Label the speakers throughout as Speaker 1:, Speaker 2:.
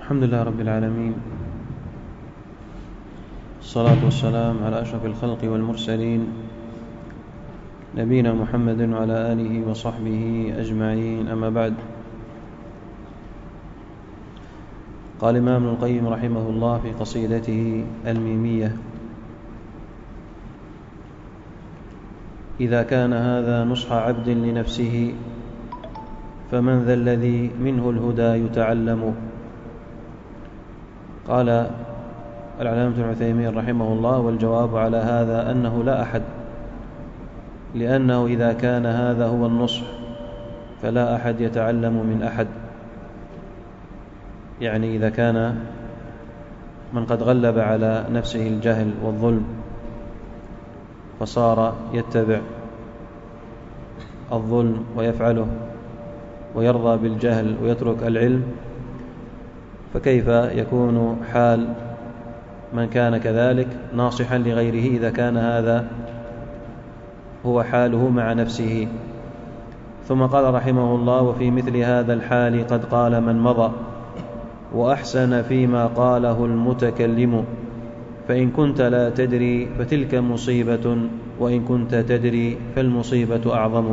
Speaker 1: الحمد لله رب العالمين، الصلاة والسلام على أشرف الخلق والمرسلين، نبينا محمد وعلى آله وصحبه أجمعين. أما بعد، قال الإمام ابن القيم رحمه الله في قصيدته الميمية: إذا كان هذا نصح عبد لنفسه فمن ذا الذي منه الهدى يتعلم. قال العلامة ابن عثيمين رحمه الله: والجواب على هذا أنه لا أحد، لأنه إذا كان هذا هو النصح فلا أحد يتعلم من أحد. يعني إذا كان من قد غلب على نفسه الجهل والظلم فصار يتبع الظلم ويفعله ويرضى بالجهل ويترك العلم، فكيف يكون حال من كان كذلك ناصحا لغيره إذا كان هذا هو حاله مع نفسه؟ ثم قال رحمه الله: وفي مثل هذا الحال قد قال من مضى وأحسن فيما قاله المتكلم، فإن كنت لا تدري فتلك مصيبة، وإن كنت تدري فالمصيبة أعظم.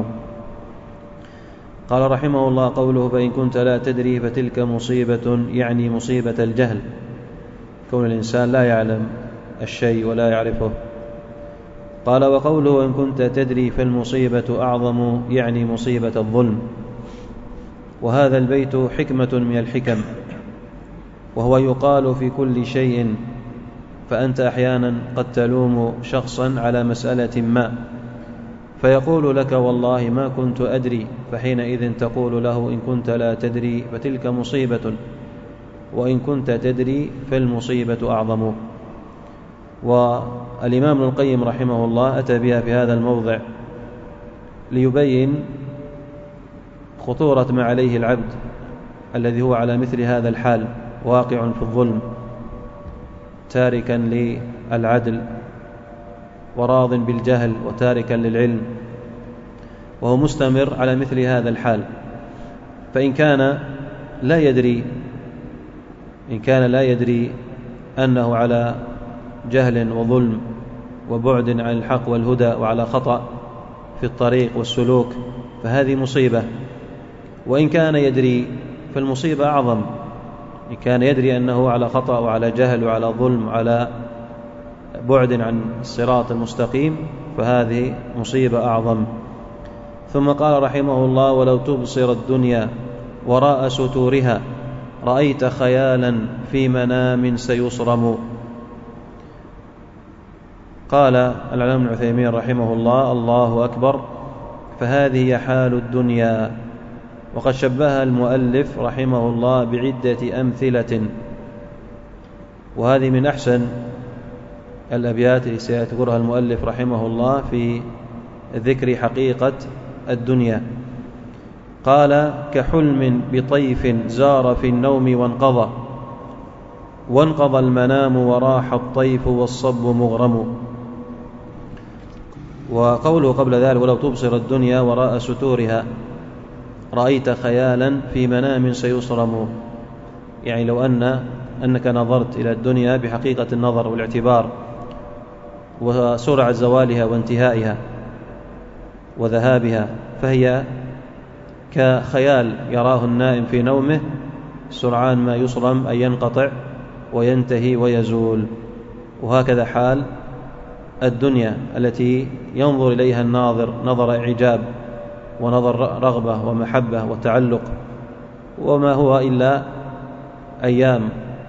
Speaker 1: قال رحمه الله: قوله فإن كنت لا تدري فتلك مصيبة يعني مصيبة الجهل، كون الإنسان لا يعلم الشيء ولا يعرفه. قال: وقوله وإن كنت تدري فالمصيبة أعظم يعني مصيبة الظلم. وهذا البيت حكمة من الحكم، وهو يقال في كل شيء، فأنت أحيانا قد تلوم شخصا على مسألة ما فيقول لك والله ما كنت أدري، فحينئذ تقول له إن كنت لا تدري فتلك مصيبة، وإن كنت تدري فالمصيبة أعظم. والإمام ابن القيم رحمه الله أتى بها في هذا الموضع ليبين خطورة ما عليه العبد الذي هو على مثل هذا الحال، واقع في الظلم تاركا للعدل وراض بالجهل وتاركا للعلم، وهو مستمر على مثل هذا الحال. فإن كان لا يدري أنه على جهل وظلم وبعد عن الحق والهدى وعلى خطأ في الطريق والسلوك فهذه مصيبة. وإن كان يدري فالمصيبة أعظم، إن كان يدري أنه على خطأ وعلى جهل وعلى ظلم وعلى بعد عن الصراط المستقيم فهذه مصيبة أعظم. ثم قال رحمه الله: ولو تبصر الدنيا وراء ستورها رأيت خيالا في منام سيصرم. قال العلامة ابن عثيمين رحمه الله: الله أكبر، فهذه حال الدنيا. وقد شبهها المؤلف رحمه الله بعدة أمثلة، وهذه من أحسن الأبيات التي سيذكرها المؤلف رحمه الله في ذكر حقيقة الدنيا. قال: كحلم بطيف زار في النوم وانقضى المنام وراح الطيف والصب مغرم. وقوله قبل ذلك: ولو تبصر الدنيا وراء ستورها رأيت خيالا في منام سيصرم، يعني لو أنك نظرت إلى الدنيا بحقيقة النظر والاعتبار وسرعة زوالها وانتهائها وذهابها، فهي كخيال يراه النائم في نومه سرعان ما يصرم، أي ينقطع وينتهي ويزول. وهكذا حال الدنيا التي ينظر إليها الناظر نظر إعجاب ونظر رغبة ومحبة وتعلق، وما هو إلا أيام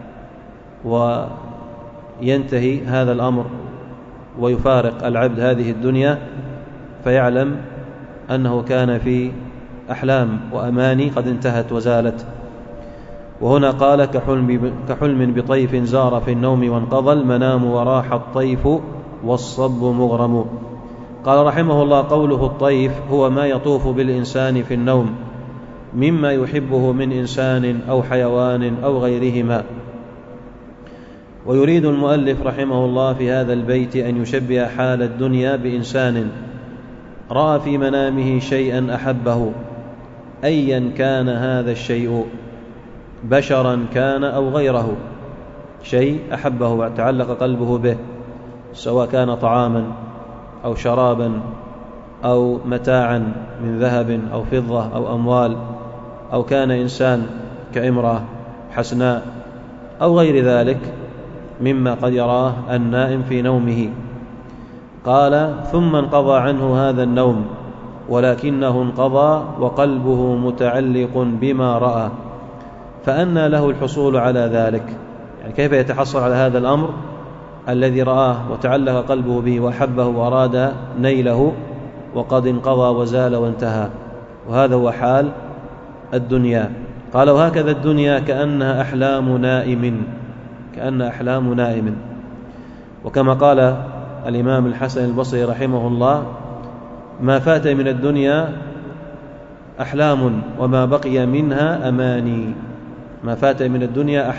Speaker 1: وينتهي هذا الأمر ويفارق العبد هذه الدنيا، فيعلم أنه كان في أحلام وأماني قد انتهت وزالت. وهنا قال: كحلم بطيف زار في النوم وانقضى المنام وراح الطيف والصب مغرم. قال رحمه الله: قوله الطيف هو ما يطوف بالإنسان في النوم مما يحبه من إنسان أو حيوان أو غيرهما. ويريد المؤلف رحمه الله في هذا البيت أن يشبه حال الدنيا بإنسان رأى في منامه شيئا أحبه أيا كان هذا الشيء، بشرا كان أو غيره، شيء أحبه وتعلق قلبه به، سواء كان طعاما أو شرابا أو متاعا من ذهب أو فضة أو أموال، أو كان إنسان كامرأة حسناء أو غير ذلك مما قد يراه النائم في نومه. قال: ثم انقضى عنه هذا النوم، ولكنه انقضى وقلبه متعلق بما رأى، فأنى له الحصول على ذلك؟ يعني كيف يتحصل على هذا الأمر الذي رآه وتعلق قلبه به وأحبه وأراد نيله وقد انقضى وزال وانتهى؟ وهذا هو حال الدنيا. قال: وهكذا الدنيا كأنها أحلام نائم، كأن أحلام نائم. وكما قال الإمام الحسن البصري رحمه الله: ما فات من الدنيا أحلام وما بقي منها أماني. ما فات من الدنيا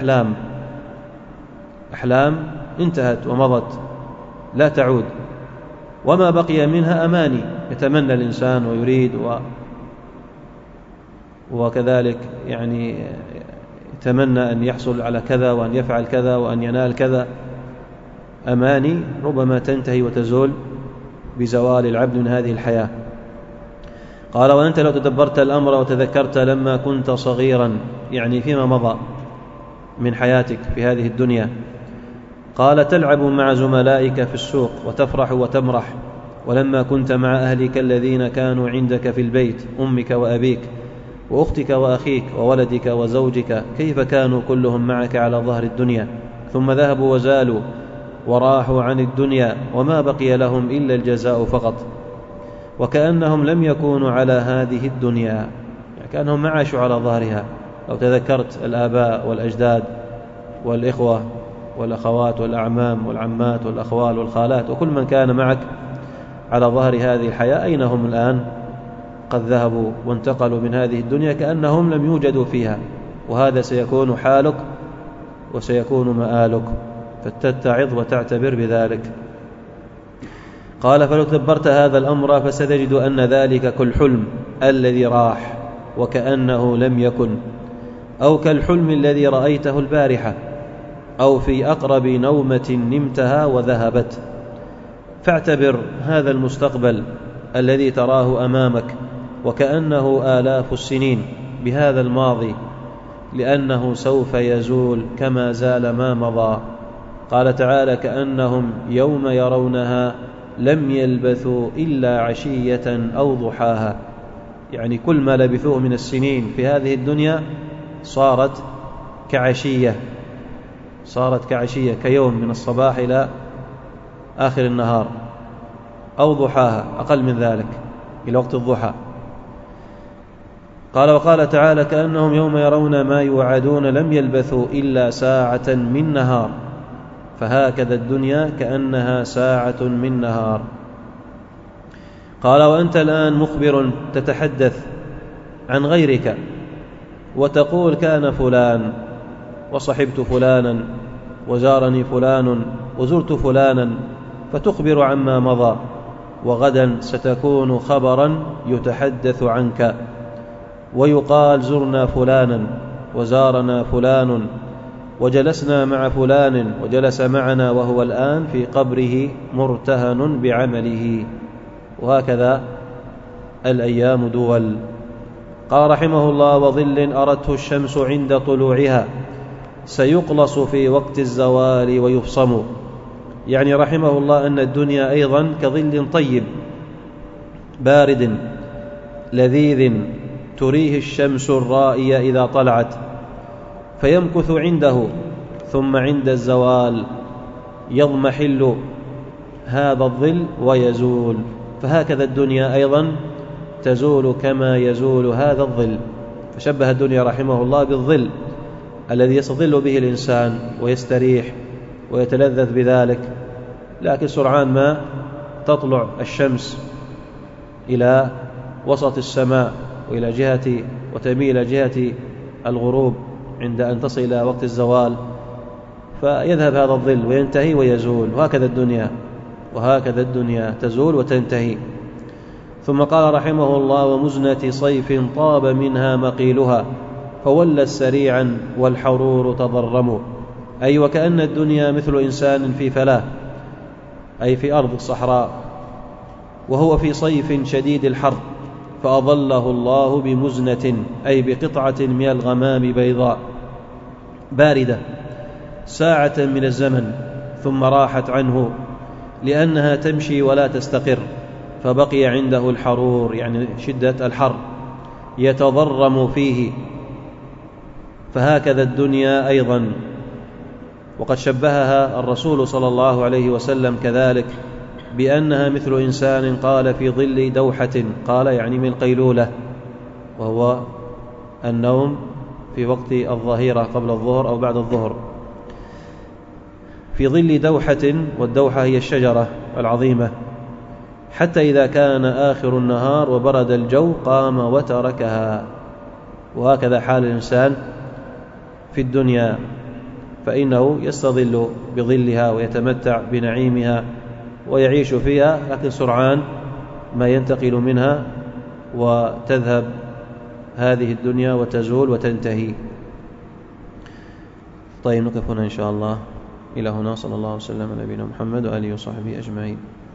Speaker 1: أحلام انتهت ومضت لا تعود، وما بقي منها أماني، يتمنى الإنسان ويريد وكذلك يعني يتمنى أن يحصل على كذا وأن يفعل كذا وأن ينال كذا، أماني ربما تنتهي وتزول بزوال العبد من هذه الحياة. قال: وأنت لو تدبرت الأمر وتذكرت لما كنت صغيرا، يعني فيما مضى من حياتك في هذه الدنيا، قال: تلعب مع زملائك في السوق وتفرح وتمرح، ولما كنت مع أهلك الذين كانوا عندك في البيت، أمك وأبيك وأختك وأخيك وولدك وزوجك، كيف كانوا كلهم معك على ظهر الدنيا، ثم ذهبوا وزالوا وراحوا عن الدنيا، وما بقي لهم إلا الجزاء فقط، وكأنهم لم يكونوا على هذه الدنيا، يعني كأنهم ما عاشوا على ظهرها. لو تذكرت الآباء والأجداد والإخوة والأخوات والأعمام والعمات والأخوال والخالات وكل من كان معك على ظهر هذه الحياة، أين هم الآن؟ قد ذهبوا وانتقلوا من هذه الدنيا كأنهم لم يوجدوا فيها. وهذا سيكون حالك وسيكون مآلك، فتتعظ وتعتبر بذلك. قال: فلو تدبرت هذا الأمر فستجد أن ذلك كالحلم الذي راح وكأنه لم يكن، أو كالحلم الذي رأيته البارحة، أو في أقرب نومة نمتها وذهبت. فاعتبر هذا المستقبل الذي تراه أمامك وكأنه آلاف السنين بهذا الماضي، لأنه سوف يزول كما زال ما مضى. قال تعالى: كأنهم يوم يرونها لم يلبثوا إلا عشية أو ضحاها، يعني كل ما لبثوه من السنين في هذه الدنيا صارت كعشية، كيوم من الصباح إلى آخر النهار، أو ضحاها أقل من ذلك إلى وقت الضحى. قال: وقال تعالى: كأنهم يوم يرون ما يوعدون لم يلبثوا إلا ساعة من نهار، فهكذا الدنيا كأنها ساعة من نهار. قال: وأنت الآن مخبر تتحدث عن غيرك وتقول: كان فلان وصحبت فلانا وزارني فلان وزرت فلانا، فتخبر عما مضى، وغدا ستكون خبرا يتحدث عنك، ويقال: زرنا فلانا وزارنا فلان وجلسنا مع فلان وجلس معنا وهو الآن في قبره مرتهن بعمله. وهكذا الأيام دول. قال رحمه الله: وظل أردته الشمس عند طلوعها سيقلص في وقت الزوال ويفصم. يعني رحمه الله أن الدنيا أيضا كظل طيب بارد لذيذ تريه الشمس الرائية إذا طلعت، فيمكث عنده، ثم عند الزوال يضمحل هذا الظل ويزول. فهكذا الدنيا أيضا تزول كما يزول هذا الظل. فشبه الدنيا رحمه الله بالظل الذي يستظل به الإنسان ويستريح ويتلذذ بذلك، لكن سرعان ما تطلع الشمس إلى وسط السماء وإلى جهة وتميل جهة الغروب عند أن تصل إلى وقت الزوال، فيذهب هذا الظل وينتهي ويزول. وهكذا الدنيا تزول وتنتهي. ثم قال رحمه الله: ومزنة صيف طاب منها مقيلها فولت سريعا والحرور تضرم. أي وكأن الدنيا مثل إنسان في فلاة، أي في أرض الصحراء، وهو في صيف شديد الحر، فأظله الله بمزنة، أي بقطعة من الغمام بيضاء باردة ساعة من الزمن، ثم راحت عنه لأنها تمشي ولا تستقر، فبقي عنده الحرور يعني شدة الحر يتضرم فيه. فهكذا الدنيا أيضا، وقد شبهها الرسول صلى الله عليه وسلم كذلك بأنها مثل إنسان قال في ظل دوحة، قال يعني من القيلولة، وهو النوم في وقت الظهيرة قبل الظهر أو بعد الظهر، في ظل دوحة، والدوحة هي الشجرة العظيمة، حتى إذا كان آخر النهار وبرد الجو قام وتركها. وهكذا حال الإنسان في الدنيا، فإنه يستظل بظلها ويتمتع بنعيمها ويعيش فيها، لكن سرعان ما ينتقل منها وتذهب هذه الدنيا وتزول وتنتهي. طيب، نقف هنا إن شاء الله. إلى هنا، صلى الله وسلم على نبينا محمد وآله وصحبه أجمعين.